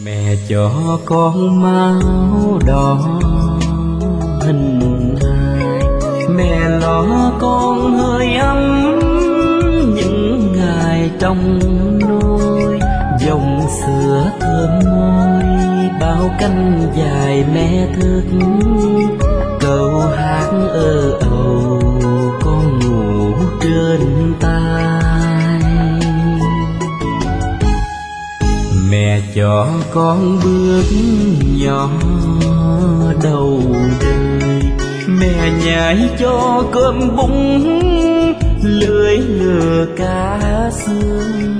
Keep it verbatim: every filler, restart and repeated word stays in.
Mẹ cho con máu đỏ hình hài, mẹ lo con hơi ấm những ngày trong nôi, dòng sữa thơm môi bao canh dài mẹ thức, câu hát ơ ầu con ngủ trên tai. Mẹ cho con bước nhỏ đầu đời, mẹ nhai cho cơm bún lưới lừa cá xương,